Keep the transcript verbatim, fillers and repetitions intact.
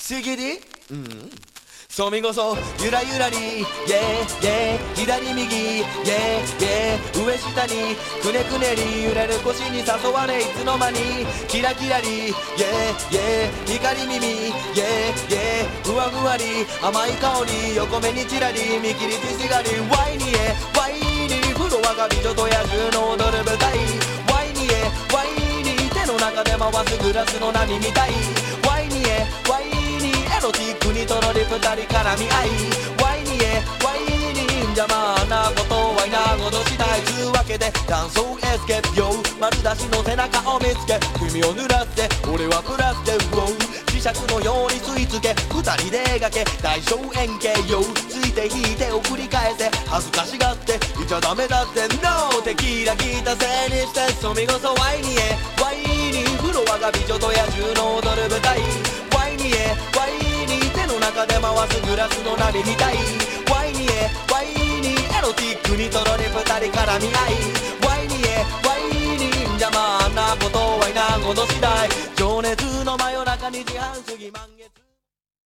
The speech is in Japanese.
しぎりうんそみごそゆらゆらにイェーイイェーイ左右イェーイイェーイ上下にくねくねに揺れる腰に誘われいつの間にキラキラにイェーイイェーイ光耳イェーイイェーイふわふわに甘い香り横目にちらり見切り手しがりワイにえワイにフロアが美女と野獣の踊る舞台ワイにえワイに手の中で回すグラスの波みたいワイにえワイにエロティックにとろり二人絡み合いワイにえワイに邪魔なことワイなことしないつうわけでダンスをエスケープよ丸出しの背中を見つけ君を濡らして俺はプラスでウォー磁石のように吸い付け二人で描け大小円形よついて引いてを繰り返せ恥ずかしがっていちゃダメだって NO テキーラ聞いたせいにしてそみごそワイにえワイにフロアが美女と野獣の踊る舞台ワイにえワイに手の中で回すグラスの波みたいワイにえワイにエロティックにとろり二人絡み合いワイにえワイに邪魔なことワイなこと次第情熱の真夜中にじはん過ぎ漫画